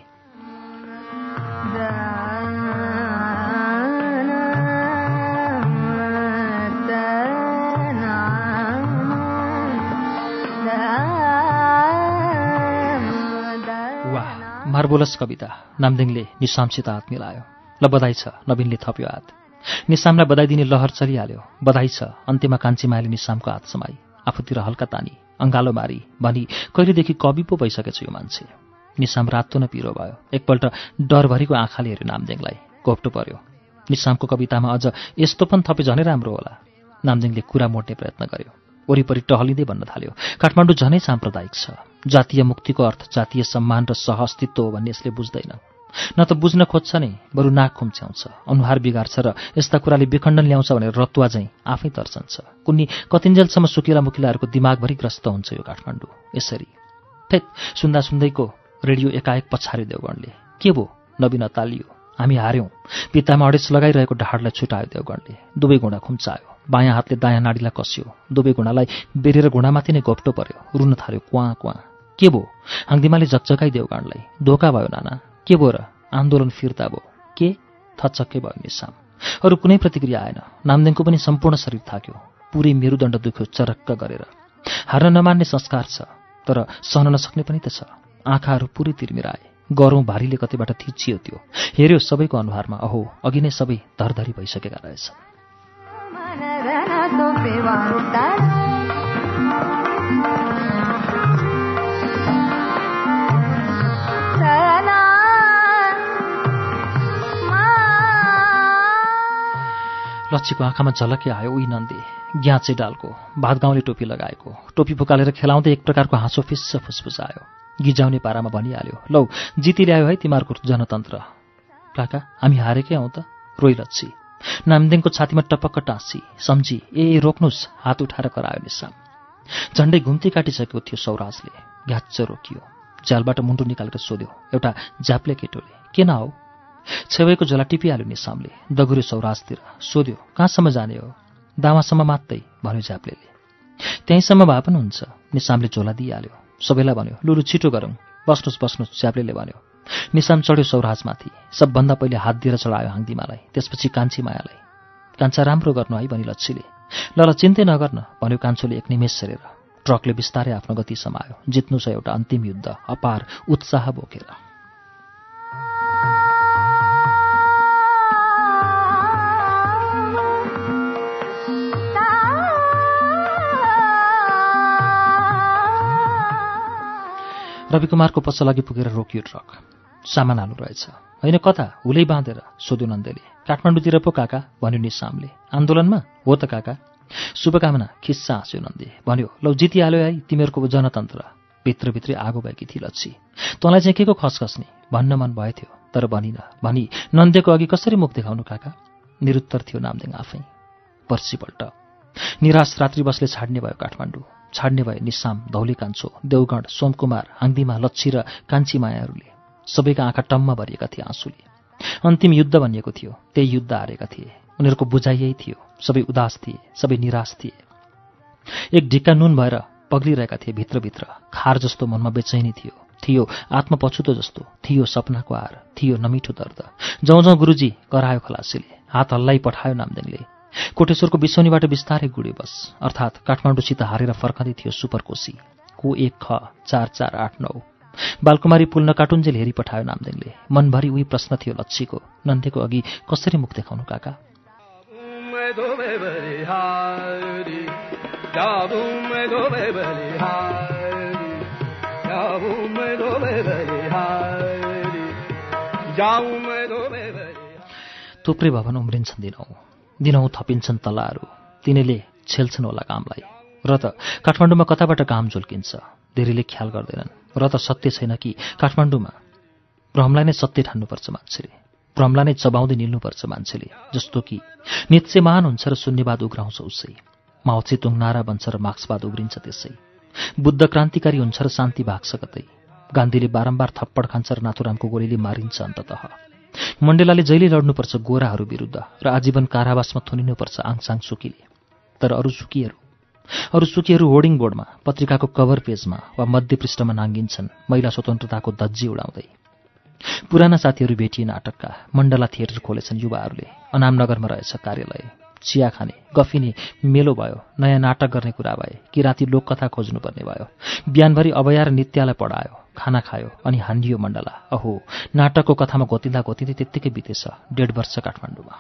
मार्बोलस कविता। नामदेङले निसामसित हात मिलायो। ल बधाई छ, नवीनले थप्यो हात। निसामलाई बधाई दिने लहर चलिहाल्यो। बधाई छ। अन्त्यमा कान्छीमायाले निसामको हात समाई आफूतिर हल्का तानी अङ्गालो मारी भनी कहिलेदेखि कवि पो भइसकेछ यो मान्छे। निसाम रातो न पिरो भयो। एकपल्ट डरभरिको आँखाले हेऱ्यो नामदेङलाई। घोप्टो पर्यो। निसामको कवितामा अझ यस्तो पनि थपे झनै राम्रो होला। नामदेङले कुरा मोड्ने प्रयत्न गर्यो। वरिपरि टहलिँदै भन्न थाल्यो काठमाडौँ झनै साम्प्रदायिक छ। जातीय मुक्तिको अर्थ जातीय सम्मान र सहअस्तित्व हो भन्ने यसले बुझ्दैन। न त बुझ्न खोज्छ नै, बरु नाक खुम्च्याउँछ, अनुहार बिगार्छ र यस्ता कुराले विखण्डन ल्याउँछ भनेर रतुवा चाहिँ आफै तर्सन्छ। कुन्नी कतिन्जेलसम्म सुकिला मुकिलाहरूको दिमागभरि ग्रस्त हुन्छ यो काठमाडौँ। यसरी ठेक सुन्दा सुन्दैको रेडियो एकाएक पछार्यो देवगणले। के भो? नवीन अतालियो। हामी हार्यौं। पित्तामा अडेस लगाइरहेको ढाडलाई छुटायो देवगणले। दुवै घुँडा खुम्चायो। बायाँ हातले दायाँ नाडीलाई कस्यो। दुवै घुँडालाई बेरेर घुँडामाथि नै घोप्टो पर्यो। रुन थाल्यो क्वाँ क्वाँ। के भो? हाङदिमाले झकझकाई देवगणलाई। धोका भयो नाना। के भो र? आन्दोलन फिर्ता भयो। के? थचक्कै भयो निसाम। अरू कुनै प्रतिक्रिया आएन। नामदेङको पनि सम्पूर्ण शरीर थाक्यो। पुरै मेरुदण्ड दुख्यो चरक्क गरेर। हार्न नमान्ने संस्कार छ, तर सहन नसक्ने पनि त छ। आँखाहरू पुरै तिर्मिराए। गरौँ भारीले कतैबाट थिचियो त्यो। हेऱ्यो सबैको अनुहारमा अहो अघि नै सबै धरधरी भइसकेका रहेछन्। लच्छीको आँखामा झलकै आयो। उही नन्दे ग्याँचे डालको भातगाउँले टोपी लगाएको। टोपी फुकालेर खेलाउँदै एक प्रकारको हाँसो फिस्स फुसफुसायो। गिजाउने पारामा भनिहाल्यो लौ जिती ल्यायो है तिमीहरूको जनतन्त्र। काका हामी हारेकै हौँ त। रोइ लच्छी। नामदेङको छातीमा टपक्क टाँसी सम्झी ए रोक्नुहोस्। हात उठाएर करायो निसाम। झन्डै घुम्ती काटिसकेको थियो सौराजले। घ्याच्च रोकियो। झ्यालबाट मुन्टु निकालेर सोध्यो एउटा झ्याप्ले केटोले। के न हौ? छेउको झोला टिपिहाल्यो निसामले। दगुर्यो सौराजतिर। सोध्यो कहाँसम्म जाने हो? दावासम्म मात्रै भन्यो झ्याप्लेले। त्यहीँसम्म भए पनि हुन्छ। निसामले झोला दिइहाल्यो। सबैलाई भन्यो, लुलु छिटो गरौँ, बस्नुहोस् च्याप्लेले भन्यो। निसाम चढ्यो सौराजमाथि। सबभन्दा पहिले हात दिएर चढायो हाङदिमालाई, त्यसपछि कान्छी मायालाई। कान्छा राम्रो गर्नु है भनी लच्छीले। ल चिन्तै नगर्न भन्यो कान्छोले एक निमेष सरेर। ट्रकले बिस्तारै आफ्नो गति समायो। जित्नु छ एउटा अन्तिम युद्ध, अपार उत्साह बोकेर। रविकुमारको पसलअघि पुगेर रोकियो ट्रक। सामान हाल्नु रहेछ। होइन कता? हुलै बाँधेर सोध्यो नन्दले। काठमाडौँतिर पो काका भन्यो निसामले। आन्दोलनमा? हो त काका। शुभकामना खिस्सा हाँस्यो नन्दे। भन्यो, लौ जितिहाल्यो है तिमीहरूको जनतन्त्र। भित्रभित्रै आगो भएकी थिए लच्छी। तँलाई चाहिँ के को खसखस नि भन्न मन भयो थियो, तर भनिन। भनी नन्देको अघि कसरी मुख देखाउनु काका? निरुत्तर थियो नामदेङ आफै। पर्सिपल्ट निराश रात्रि बसले छाड्ने भयो काठमाडौँ। छाड्ने भए निसाम, धौले कान्छो, देवगढ, सोमकुमार, हाङदिमा, लच्छी र कान्छी मायाहरूले। सबैका आँखा टम्म भरिएका थिए आँसुले। अन्तिम युद्ध भनिएको थियो, त्यही युद्ध हारेका थिए। उनीहरूको बुझाइ यही थियो। सबै उदास थिए, सबै निराश थिए। एक ढिक्का नुन भएर पग्लिरहेका थिए भित्रभित्र। खार जस्तो मनमा बेचैनी थियो। थियो आत्मपछुतो जस्तो। थियो सपनाको हार। थियो नमिठो दर्द। जौँ गुरुजी करायो खलासीले। हात हल्लाई पठायो नामदेङले। कोटेश्वरको बिसौनीबाट बिस्तारै गुड्यो बस। अर्थात् काठमाडौँसित हारेर फर्कँदै थियो सुपरकोशी। को 1 ख 4489। बालकुमारी पुल नकाटुन्जेल हेरी पठायो नामदेङले। मनभरि उही प्रश्न थियो लच्छीको, नन्देको अघि कसरी मुख देखाउनु काका? थुप्रै भवन उम्रिन्छन् दिनौँ थपिन्छन् तलाहरू। तिनीले छेल्छन् होला कामलाई। र त काठमाडौँमा कताबाट काम झुल्किन्छ धेरैले ख्याल गर्दैनन्। र त सत्य छैन कि काठमाडौँमा भ्रमलाई नै सत्य ठान्नुपर्छ मान्छेले। भ्रमलाई नै चबाउँदै निल्नुपर्छ मान्छेले। जस्तो कि नित्य महान हुन्छ र शून्यवाद उग्राउँछ उसै। माओ त्से-तुङ नारा बन्छ र मार्क्सवाद उग्रिन्छ त्यसै। बुद्ध क्रान्तिकारी हुन्छ र शान्ति भाग्छ कतै। गान्धीले बारम्बार थप्पड खान्छ र नाथुरामको गोलीले मारिन्छ अन्ततः। मण्डेलाले जहिले लड्नुपर्छ गोराहरू विरुद्ध र आजीवन कारावासमा थुनिनुपर्छ आङसान सुकीले। तर अरू सुकीहरू होर्डिङ बोर्डमा, पत्रिकाको कभर पेजमा वा मध्य पृष्ठमा नाङ्गिन्छन् महिला स्वतन्त्रताको धज्जी उडाउँदै। पुराना साथीहरू भेटिए नाटकका। मण्डला थिएटर खोलेछन् युवाहरूले। अनामनगरमा रहेछ कार्यालय। चिया खाने, गफिने मेलो भयो। नयाँ नाटक गर्ने कुरा भए कि राति लोककथा खोज्नुपर्ने भयो। बिहानभरि अभया र नित्यालाई पढायो, खाना खायो, अनि हानियो मण्डला। अहो, नाटकको कथामा घोतिँदा त्यत्तिकै बितेछ 1.5 वर्ष काठमाडौँमा।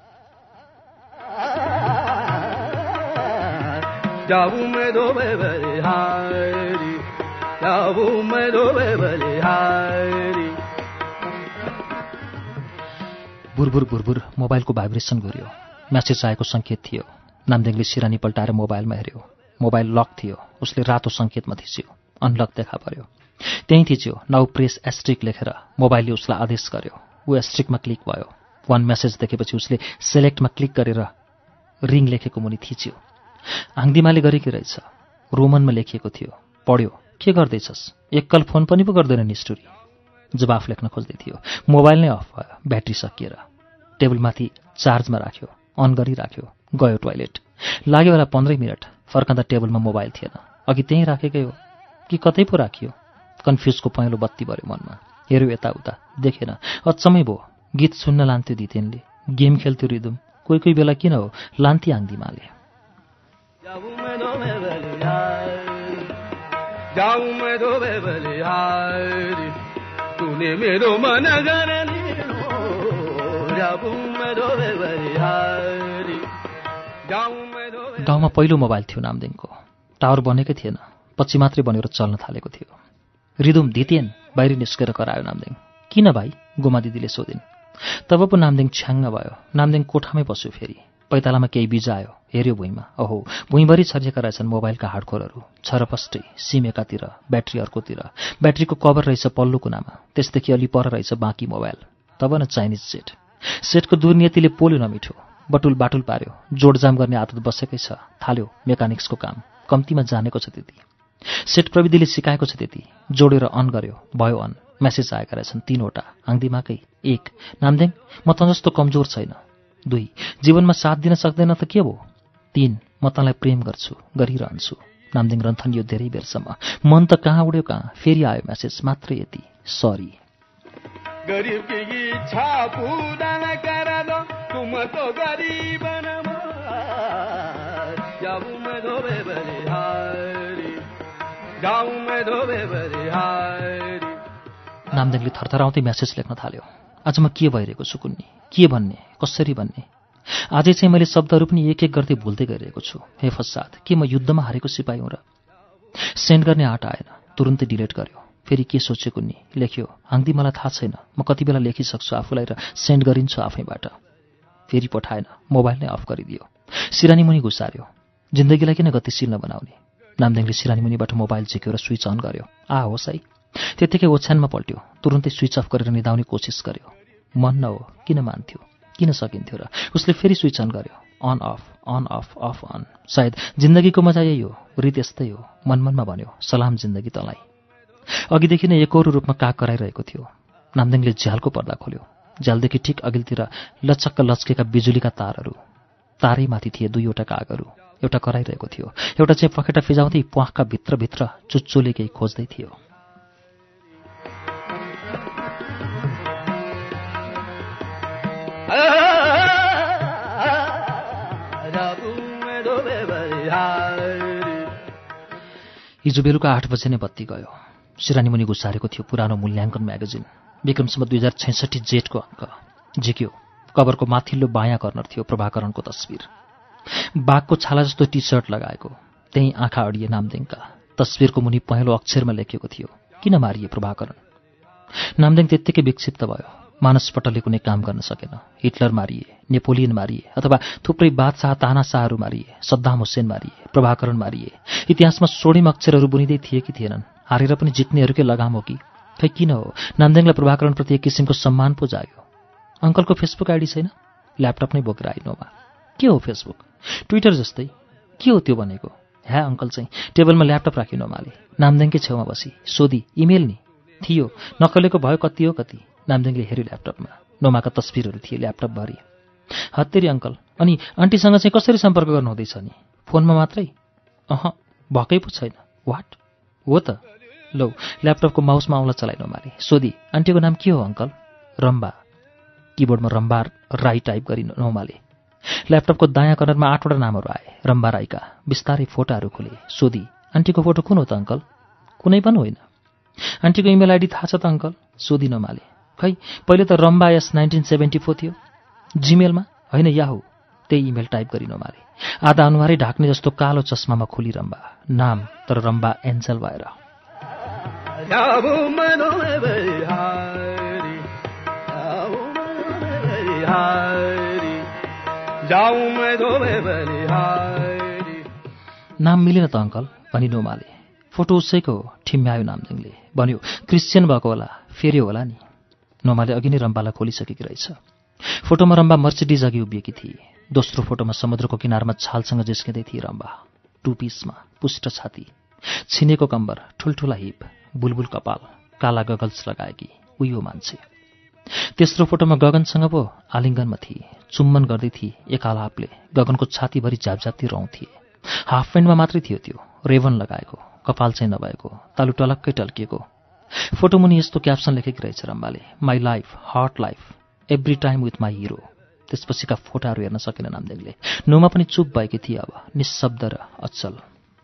बुरबुर मोबाइलको भाइब्रेसन गऱ्यो। म्यासेज आएको सङ्केत थियो। नामदेङले सिरानी पल्टाएर मोबाइलमा हेऱ्यो। मोबाइल लक थियो। उसले रातो सङ्केतमा थिच्यो। अनलक देखा पर्यो। त्यहीँ थिच्यो नाउ प्रेस एस्ट्रिक लेखेर। मोबाइलले उसलाई आदेश गर्यो। ऊ एस्ट्रिकमा क्लिक भयो। 1 मेसेज देखेपछि उसले सेलेक्टमा क्लिक गरेर रिङ लेखेको मुनि थिच्यो। हाङदिमाले गरेकी रहेछ। रोमनमा लेखिएको थियो। पढ्यो, के गर्दैछस्? एकल फोन पनि पो गर्दैन निष्ठुरी। जवाफ लेख्न खोज्दै थियो। मोबाइल नै अफ भयो, ब्याट्री सकिएर। टेबलमाथि चार्जमा राख्यो, अन गरिराख्यो। गयो टोयलेट। लाग्यो होला 15 मिनट। फर्कँदा टेबलमा मोबाइल थिएन। अघि त्यहीँ राखेकै हो कि कतै पो राखियो? कन्फ्युजको पहेँलो बत्ती बऱ्यो मनमा। हेऱ्यो यताउता, देखेन। अचम्मै भयो। गीत सुन्न लान्थ्यो दितेनले। गेम खेल्थ्यो रिदुम। कोही बेला किन हो लान्थे हाङदिमाले। गाउँमा पहिलो मोबाइल थियो नामदेङको। टावर बनेकै थिएन, पछि मात्रै बनेर चल्न थालेको थियो। रिदुम धितेन बाहिर निस्केर करायो नामदेङ। किन भाइ? गोमा दिदीले सोधिन्। तब पो नामदेङ छ्याङ्ग भयो। नामदेङ कोठामै पस्यो फेरि। पैतालामा केही बिजायो। हेऱ्यो भुइँमा। अहो, भुइँभरि छरिएका रहेछन् मोबाइलका हार्डकोरहरू। छरपष्टै, सिम एकातिर, ब्याट्री अर्कोतिर। ब्याट्रीको कभर रहेछ पल्लो कुनामा। त्यसदेखि अलि पर रहेछ बाँकी मोबाइल। तब न चाइनिज सेट। सेटको दुर्नीतिले पोल्यो नमिठो। बटुल बाटुल पार्यो। जोडजाम गर्ने आदत बसेकै छ। थाल्यो मेकानिक्सको काम। कम्तीमा जानेको छ त्यति। सेट प्रविधिले सिकाएको छ त्यति। जोडेर अन गर्यो, भयो अन। मेसेज आएका रहेछन् 3 वटा हाङदिमाकै। 1 नामदेङ, म त जस्तो कमजोर छैन। 2 जीवनमा साथ दिन सक्दैन त के भो? 3 म तँलाई प्रेम गर्छु, गरिरहन्छु। नामदिङ रन्थनियो धेरै बेरसम्म। मन त कहाँ उड्यो कहाँ, फेरि आयो म्यासेज, मात्रै यति, सरी। गरीब की इच्छा पूरा न करा दो तुम तो गरीब जाऊं मैं धोबे बलिहारी, जाऊं मैं धोबे बलिहारी। नामदिङले थरथराउँदै म्यासेज लेख्न थाल्यो। आज म के भइरहेको छु कुन्नी, के भन्ने, कसरी भन्ने। आजै चाहिँ मैले शब्दहरू पनि एक एक गर्दै भुल्दै गइरहेको छु। हे फसाद, के म युद्धमा हारेको सिपाही हुँ र? सेन्ड गर्ने आँट आएन, तुरुन्तै डिलिट गर्यो। फेरि के सोच्यो कुन्नी, लेख्यो, हाङ्दी मलाई थाहा छैन, म कति बेला लेखिसक्छु आफूलाई र सेन्ड गरिन्छु आफैबाट। फेरि पठाएन, मोबाइल नै अफ गरिदियो। सिरानी मुनि घुसार्यो। जिन्दगीलाई किन गतिशील नबनाउने? नामदिङले सिरानी मुनिबाट मोबाइल झिक्यो र स्विच अन गर्यो। होस् है। त्यत्तिकै ओछ्यानमा पल्ट्यो, तुरुन्तै स्विच अफ गरेर निदाउने कोसिस गर्यो। मन न हो, किन मान्थ्यो, किन सकिन्थ्यो र? उसले फेरि स्विच अन गर्यो। On off, on off, off on. सायद जिन्दगीको मजा यही हो, रित यस्तै हो। मनमनमा भन्यो, सलाम जिन्दगी तँलाई। अघिदेखि नै एकहोरो रूपमा काग कराइरहेको थियो। नामदिङले झ्यालको पर्दा खोल्यो। झ्यालदेखि ठिक अघिल्तिर लचक्क लच्केका बिजुलीका तारहरू। तारै माथि थिए दुईवटा कागहरू। एउटा कराइरहेको थियो, एउटा चाहिँ पखेटा फिजाउँदै प्वाखका भित्रभित्र चुच्चोले केही खोज्दै थियो। हिजो बेलुका 8 बजे नै बत्ती गयो। सिरानी मुनि घुसारेको थियो पुरानो मूल्याङ्कन म्यागजिन, विक्रमसम्म 2066 जेठको अङ्क। झिक्यो, कभरको माथिल्लो बायाँ कर्नर थियो प्रभाकरणको तस्बिर। बाघको छाला जस्तो टी सर्ट लगाएको, त्यही आँखा अडिए नामदिङका। तस्बिरको मुनि पहेँलो अक्षरमा लेखिएको थियो, किन मारिए प्रभाकरण? नामदिङ त्यत्तिकै विक्षिप्त भयो। मानसपटलले कुनै काम गर्न सकेन। हिटलर मारिए, नेपोलियन मारिए, अथवा थुप्रै बादशाह तानाशाहहरू मारिए, सद्दाम हुसेन मारिए, प्रभाकरण मारिए। इतिहासमा स्वर्णिम अक्षरहरू बुनिँदै थिए कि थिएनन्? हारेर पनि जित्नेहरूकै लगाम हो कि? खै किन हो? नामदिङलाई प्रभाकरणप्रति एक किसिमको सम्मान पो जाग्यो। अङ्कलको फेसबुक आइडी छैन? ल्यापटप नै बोकेर आइनोमा। के हो फेसबुक? ट्विटर जस्तै। के हो त्यो भनेको? ह्या अङ्कल चाहिँ टेबलमा ल्यापटप राखिनोमाले नामदिङकै छेउमा बसी सोधी, इमेल नि थियो, नक्कलेको भयो कति हो कति। नामदिङले हेऱ्यो ल्यापटपमा, नोमाका तस्बिरहरू थिए ल्यापटपभरि। हत्तेरी अङ्कल, अनि आन्टीसँग चाहिँ कसरी सम्पर्क गर्नुहुँदैछ नि? फोनमा मात्रै? भकै पो छैन। वाट? हो त। लौ ल्यापटपको माउसमा औँला चलाइनो मारे सोधी, आन्टीको नाम के हो अङ्कल? रम्बा। किबोर्डमा रम्बा राई टाइप गरी नौमाले। ल्यापटपको दायाँ कर्नरमा 8वटा नामहरू आए रम्बा राईका। बिस्तारै फोटाहरू खुले। सोधी, आन्टीको फोटो कुन हो त अङ्कल? कुनै पनि होइन। आन्टीको इमेल आइडी थाहा छ त अङ्कल? सोधी नमाले। खै पहिले त रम्बा एस 1974 थियो। जिमेलमा होइन, याहु। त्यही इमेल टाइप गरी नमाले। आधा अनुहारै ढाक्ने जस्तो कालो चस्मामा खुली रम्बा। नाम तर रम्बा एन्जल भएर। नाम मिलेन त अङ्कल भनी नोमाले। फोटो उसैको हो, ठिम्यायो नामदिङले। भन्यो क्रिस्चियन भएको होला, फेरि होला नि। नोमाले अघि नै रम्बालाई खोलिसकेकी रहेछ। फोटोमा रम्बा मर्सिडिज अघि उभिएकी थिए। दोस्रो फोटोमा समुद्रको किनारमा छालसँग जिस्किँदै थिए रम्बा। टु पिसमा, पुष्ट छाती, छिनेको कम्बर, ठुल्ठुला हिप, बुलबुल कपाल, काला गगल्स लगाएकी उयो मान्छे। तेस्रो फोटोमा गगनसँग पो आलिङ्गनमा थिए। चुम्बन गर्दै थिए एक आलापले। गगनको छातीभरि झ्यापझ्याप्ती रौँ थिए। हाफ प्यान्टमा मात्रै थियो त्यो, रेवन लगाएको, कपाल चाहिँ नभएको, तालु टलक्कै टल्किएको। फोटो मुनि यस्तो क्याप्सन लेखेकी रहेछ रम्बाले, my life, hot life, every time with my hero. त्यसपछिका फोटाहरू हेर्न सकेन नामदिङले। नोमा पनि चुप भएकी थिए अब, निशब्द र अचल।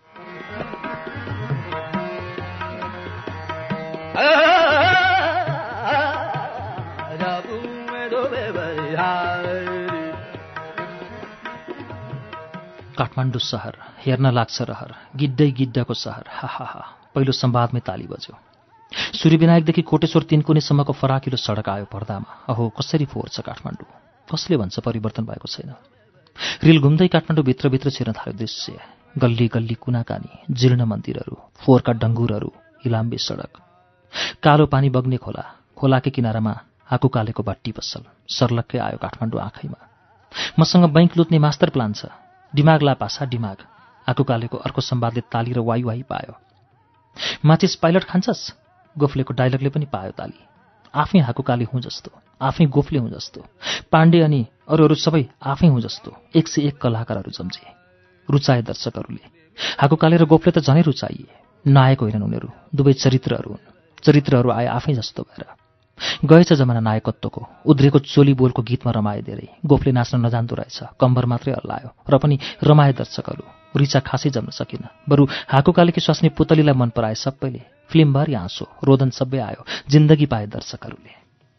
काठमाडौँ सहर हेर्न लाग्छ रहर, गिड्डै गिड्डाको सहर। हा। पहिलो संवादमै ताली बज्यो। सूर्यविनायकदेखि कोटेश्वर 3 कुनेसम्मको फराकिलो सडक आयो पर्दामा। अहो कसरी फोहोर छ काठमाडौँ। कसले भन्छ परिवर्तन भएको छैन? रिल घुम्दै काठमाडौँ भित्रभित्र छिर्न थाल्यो दृश्य। गल्ली गल्ली कुनाकानी, जीर्ण मन्दिरहरू, फोहोरका डङ्गुरहरू, इलाम्बी सडक, कालो पानी बग्ने खोला, खोलाकै किनारामा आकु कालेको भट्टी पसल। सर्लक्कै आयो काठमाडौँ आँखैमा। मसँग बैंक लुट्ने मास्टर प्लान छ। दिमाग लापासा दिमाग। आकु कालेको अर्को संवादले ताली र वाइ वाइ पायो। माचिस पाइलट खान्छस्? गोफलेको डायलगले पनि पायो ताली। आफै हाकुकाले हुँ जस्तो, आफै गोफले हुँ जस्तो, पाण्डे अनि अरूहरू सबै आफै हुँ जस्तो 101 कलाकारहरू जम्जे। रुचाए दर्शकहरूले। हाकुकाले र गोफले त झनै रुचाइए। नायक होइनन् उनीहरू, दुवै चरित्रहरू हुन्। चरित्रहरू आए आफै जस्तो भएर। गएछ जमाना नायकत्वको। उद्रेको चोली बोलको गीतमा रमाए धेरै। गोफले नाच्न नजान्दो रहेछ, कम्बर मात्रै हल्लायो र पनि रमाए दर्शकहरू। रिचा खासै जम्न सकिन। बरु हाकुकालेकी स्वास्नी पुतलीलाई मन पराए सबैले। फिल्मभरि हाँसो रोदन सबै आयो। जिन्दगी पाए दर्शकहरूले।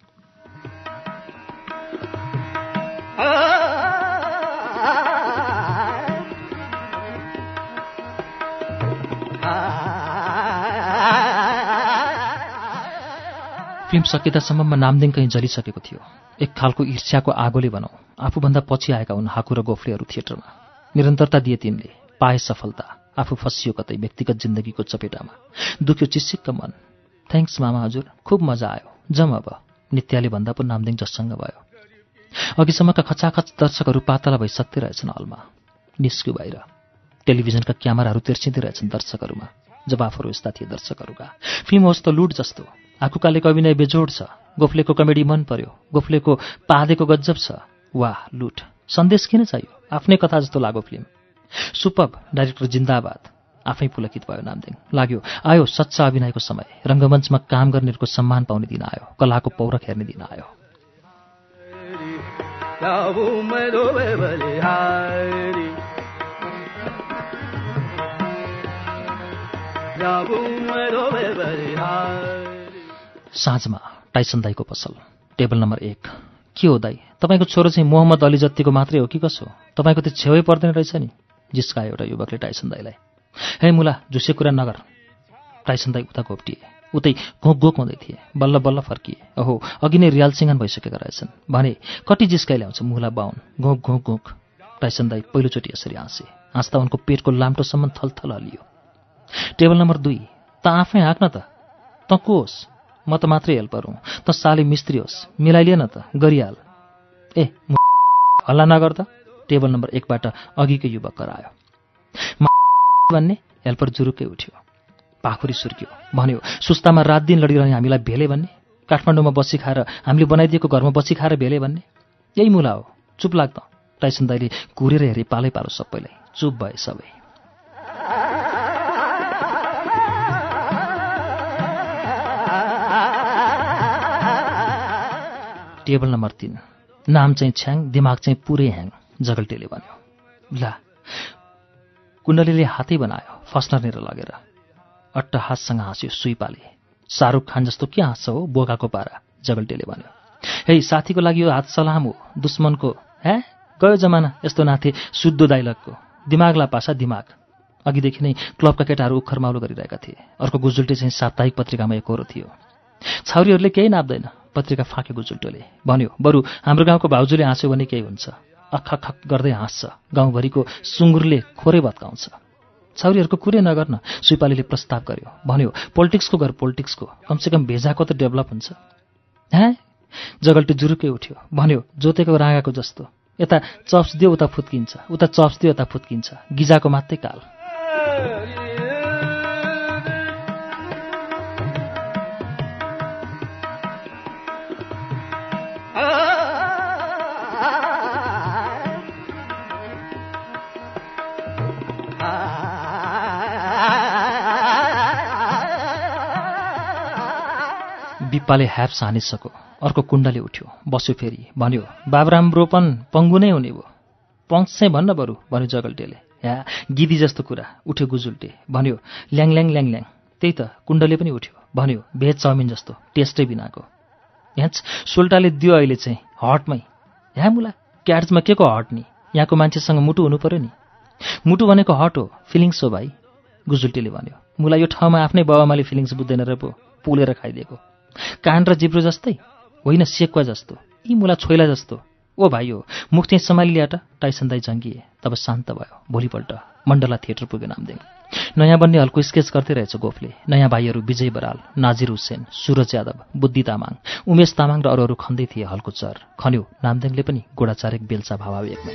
फिल्म सकिँदासम्ममा नामदेङ कहीँ जलिसकेको थियो। एक खालको ईर्ष्याको आगोले भनौँ। आफूभन्दा पछि आएका हुन् हाकु र गोफलेहरू थिएटरमा। निरन्तरता दिए तिनले, पाए सफलता। आफू फसियो कतै व्यक्तिगत जिन्दगीको चपेटामा। दुख्यो चिसिक्क मन। थ्याङ्क्स मामा हजुर, खुब मजा आयो, जम अब। नित्याले भन्दा पो नामदेङ जससँग भयो। अघिसम्मका खचाखच दर्शकहरू पातला भइसक्दै रहेछन् हलमा। निस्क्यो बाहिर। टेलिभिजनका क्यामेराहरू तिर्सिँदै रहेछन् दर्शकहरूमा। जवाफहरू यस्ता थिए दर्शकहरूका। फिल्म होस् त लुट जस्तो। हाकुकालेको अभिनय बेजोड छ। गोफलेको कमेडी मन पर्यो। गोफलेको पादेको गज्जब छ। वाह लुट। सन्देश किन चाहियो? आफ्नै कथा जस्तो लाग्यो फिल्म। सुपर्ब, डाइरेक्टर जिन्दाबाद। आफै पुलकित भयो नामदेङ। लाग्यो आयो सच्चा अभिनयको समय। रङ्गमञ्चमा काम गर्नेहरूको सम्मान पाउने दिन आयो। कलाको पौरख हेर्ने दिन आयो। साँझमा टाइसन दाईको पसल। Table number 1। के हो दाई, तपाईँको छोरो चाहिँ मोहम्मद अली जत्तिको मात्रै हो कि कसो? तपाईँको त छेउै पर्दैन रहेछ नि। जिस्कायो एउटा युवकले टाइसन दाईलाई। हे मुला, झुसे कुरा नगर। टाइसन दाई उता घोप्टिए। उतै घोक घोक हुँदै थिए। बल्ल बल्ल फर्किए। ओहो, अघि नै रियाल सिंहन भइसकेका रहेछन्। भने कति जिस्काइ ल्याउँछ मुला बाहुन। घोक घोक घोक। टाइसन दाई पहिलोचोटि यसरी हाँसे। हाँस्दा उनको पेटको लाम्टोसम्म थलथल हल्लियो। Table number 2। त आफै हाँक्न त। त को होस्? म त मात्रै हेल्पर हुँ। त साले मिस्त्री होस्, मिलाइलिए न त, गरिहाल। ए हल्ला नगर त। टेबल नम्बर 1बाट अघिको युवक करायो। भन्ने हेल्पर जुरुकै उठ्यो। पाखुरी सुर्क्यो। भन्यो सुस्तामा रात दिन लडिरहने हामीलाई भेले भन्ने? काठमाडौँमा बसी खाएर हामीले बनाइदिएको घरमा बसी खाएर भेले भन्ने? यही मुला हो। चुप लाग्द। टाइसन दाईले घुरेर हेरे पालै पालो सबैलाई। चुप भए सबै। Table number 3। नाम चाहिँ छ्याङ, दिमाग चाहिँ पुरै ह्याङ। जगल्टेले भन्यो। ला, कुण्डलीले हातै बनायो फस्नरनेर लगेर। अट्टहाससँग हाँस्यो सुइपाले। शाहरुख खान जस्तो के हाँस्छ हो बोकाको पारा? जगल्टेले भन्यो। हे साथीको लागि यो हात सलाम हो, दुश्मनको गयो जमाना यस्तो नाथे शुद्ध डाइलगको। दिमागला पासा दिमाग। अघिदेखि नै क्लबका केटाहरू उखरमाउलो गरिरहेका थिए। अर्को गुजुल्टे चाहिँ साप्ताहिक पत्रिकामा एकहोरो थियो। छाउरीहरूले केही नाप्दैन। पत्रिका फाँक्यो गुजुल्टोले। भन्यो बरु हाम्रो गाउँको भाउजूले हाँस्यो भने केही हुन्छ। अखख गर्दै हाँस्छ। गाउँभरिको सुँगुरले खोरै भत्काउँछ। छाउरीहरूको कुरै नगर्न, सुइपालीले प्रस्ताव गर्यो। भन्यो पोलिटिक्सको घर पोलिटिक्सको, कमसेकम भेजाको त डेभलप हुन्छ। जगल्टे जुरुकै उठ्यो। भन्यो जोतेको राँगाको जस्तो। यता चप्स दियो उता फुत्किन्छ, उता चप्स दियो यता फुत्किन्छ। गिजाको मात्रै काल। बिप्पाले ह्याप्स हानिसक्यो। अर्को कुण्डले उठ्यो, बस्यो फेरि। भन्यो बाबुराम ब्रोपन पङ्गु नै हुने भयो। पङ्क्स चाहिँ भन्न बरु, भन्यो जगल्टेले। गिदी जस्तो कुरा। उठ्यो गुजुल्टे। भन्यो ल्याङ ल्याङ ल्याङ ल्याङ। त्यही त। कुण्डले पनि उठ्यो। भन्यो भेज चाउमिन जस्तो, टेस्टै बिनाको। सोल्टाले दियो अहिले चाहिँ हटमै। मुला, क्याट्समा के को हट नि? यहाँको मान्छेसँग मुटु हुनु पर्यो नि। मुटु भनेको हट हो, फिलिङ्स हो भाइ। गुजुल्टेले भन्यो। मुला यो ठाउँमा आफ्नै बाबामाले फिलिङ्स बुझ्दैन र पो, पुलेर खाइदिएको। कान र जिब्रो जस्तै होइन, सेक्वा जस्तो। यी मुला छोइला जस्तो। ओ भाइ हो, मुख चाहिँ सम्हालिल्या त। टाइसन दाई जङ्गिए। तब शान्त भयो। भोलिपल्ट मण्डला थिएटर पुग्यो नामदेङ। नयाँ बन्ने हलको स्केच गर्दै रहेछ गोफले। नयाँ भाइहरू विजय बराल, नाजिर हुसेन, सुरज यादव, बुद्धि तामाङ, उमेश तामाङ र अरूहरू खन्दै थिए हलको चर। खन्यो नामदेङले पनि गोडाचारेक बेल्चा भावावेगमै।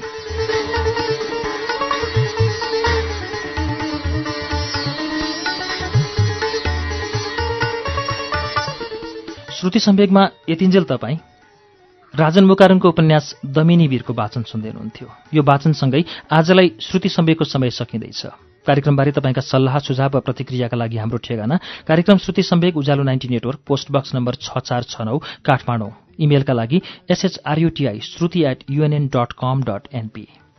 श्रुति सम्वेगमा यतिन्जेल तपाईँ राजन मुकारनको उपन्यास दमिनी वीरको वाचन सुन्दै हुनुहुन्थ्यो। यो वाचनसँगै आजलाई श्रुति सम्वेगको समय सकिँदैछ। कार्यक्रमबारे तपाईँका सल्लाह सुझाव वा प्रतिक्रियाका लागि हाम्रो ठेगाना कार्यक्रम Shruti Sambeg Ujyaalo 90 network post box number 6469 Kathmandu. इमेलका लागि shruti@unn.com.np।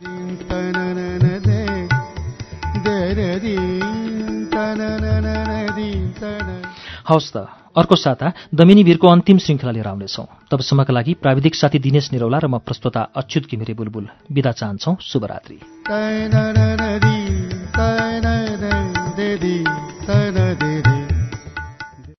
हवस् त, अर्को साता दमिनी भिरको अन्तिम श्रृङ्खला लिएर आउनेछौँ। तबसम्मका लागि प्राविधिक साथी दिनेश निरौला र म प्रस्तोता अच्युत घिमिरे बुलबुल बिदा चाहन्छौँ। शुभरात्रि।